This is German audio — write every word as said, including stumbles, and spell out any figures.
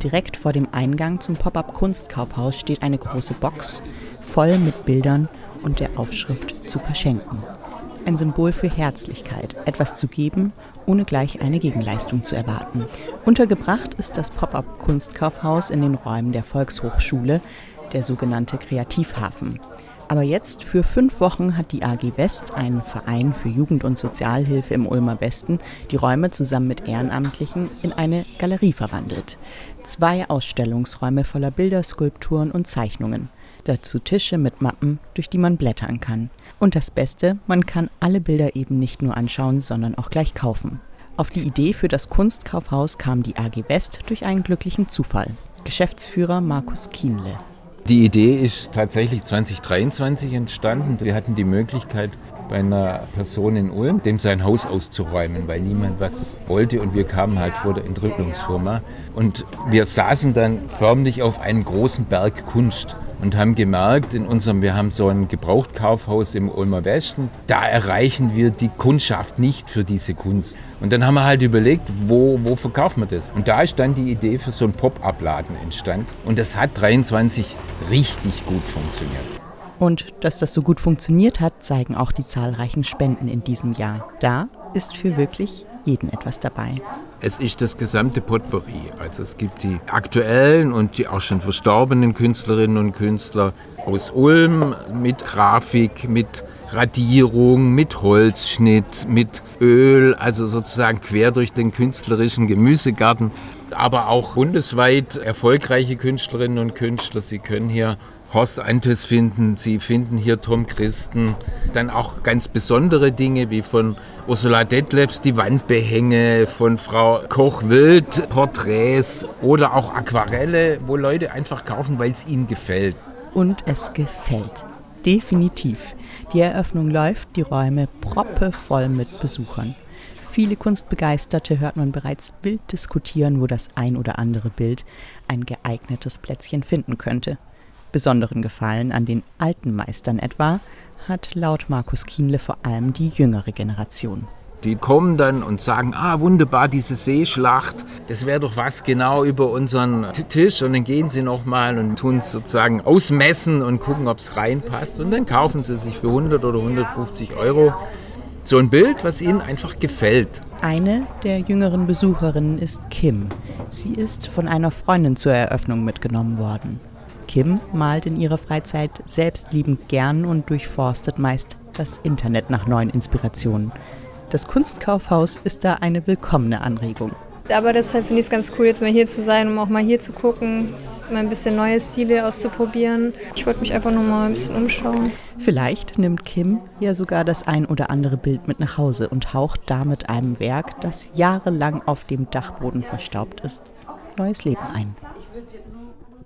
Direkt vor dem Eingang zum Pop-up-Kunstkaufhaus steht eine große Box, voll mit Bildern und der Aufschrift „zu verschenken“. Ein Symbol für Herzlichkeit, etwas zu geben, ohne gleich eine Gegenleistung zu erwarten. Untergebracht ist das Pop-up-Kunstkaufhaus in den Räumen der Volkshochschule, der sogenannte Kreativhafen. Aber jetzt, für fünf Wochen, hat die A G West, ein Verein für Jugend- und Sozialhilfe im Ulmer Westen, die Räume zusammen mit Ehrenamtlichen in eine Galerie verwandelt. Zwei Ausstellungsräume voller Bilder, Skulpturen und Zeichnungen. Dazu Tische mit Mappen, durch die man blättern kann. Und das Beste, man kann alle Bilder eben nicht nur anschauen, sondern auch gleich kaufen. Auf die Idee für das Kunstkaufhaus kam die A G West durch einen glücklichen Zufall. Geschäftsführer Markus Kienle. Die Idee ist tatsächlich zwanzig dreiundzwanzig entstanden. Wir hatten die Möglichkeit, bei einer Person in Ulm, dem sein Haus auszuräumen, weil niemand was wollte und wir kamen halt vor der Entrümpelungsfirma. Und wir saßen dann förmlich auf einem großen Berg Kunst und haben gemerkt, in unserem, wir haben so ein Gebrauchtkaufhaus im Ulmer Westen, da erreichen wir die Kundschaft nicht für diese Kunst. Und dann haben wir halt überlegt, wo, wo verkaufen wir das? Und da ist dann die Idee für so einen Pop-up-Laden entstanden. Und das hat dreiundzwanzig richtig gut funktioniert. Und dass das so gut funktioniert hat, zeigen auch die zahlreichen Spenden in diesem Jahr. Da ist für wirklich jeden etwas dabei. Es ist das gesamte Potpourri. Also es gibt die aktuellen und die auch schon verstorbenen Künstlerinnen und Künstler aus Ulm mit Grafik, mit Radierung, mit Holzschnitt, mit Öl, also sozusagen quer durch den künstlerischen Gemüsegarten. Aber auch bundesweit erfolgreiche Künstlerinnen und Künstler. Sie können hier Horst Antes finden, Sie finden hier Tom Christen, dann auch ganz besondere Dinge wie von Ursula Detlefs die Wandbehänge, von Frau Koch-Wild Porträts oder auch Aquarelle, wo Leute einfach kaufen, weil es ihnen gefällt. Und es gefällt. Definitiv. Die Eröffnung läuft, die Räume proppevoll mit Besuchern. Viele Kunstbegeisterte hört man bereits wild diskutieren, wo das ein oder andere Bild ein geeignetes Plätzchen finden könnte. Besonderen Gefallen an den alten Meistern etwa hat laut Markus Kienle vor allem die jüngere Generation. Die kommen dann und sagen, ah wunderbar, diese Seeschlacht, das wäre doch was genau über unseren Tisch. Und dann gehen sie nochmal und tun es sozusagen ausmessen und gucken, ob es reinpasst. Und dann kaufen sie sich für hundert oder hundertfünfzig Euro so ein Bild, was ihnen einfach gefällt. Eine der jüngeren Besucherinnen ist Kim. Sie ist von einer Freundin zur Eröffnung mitgenommen worden. Kim malt in ihrer Freizeit selbstliebend gern und durchforstet meist das Internet nach neuen Inspirationen. Das Kunstkaufhaus ist da eine willkommene Anregung. Aber deshalb finde ich es ganz cool, jetzt mal hier zu sein, um auch mal hier zu gucken, mal ein bisschen neue Stile auszuprobieren. Ich wollte mich einfach nur mal ein bisschen umschauen. Vielleicht nimmt Kim ja sogar das ein oder andere Bild mit nach Hause und haucht damit einem Werk, das jahrelang auf dem Dachboden verstaubt ist, neues Leben ein.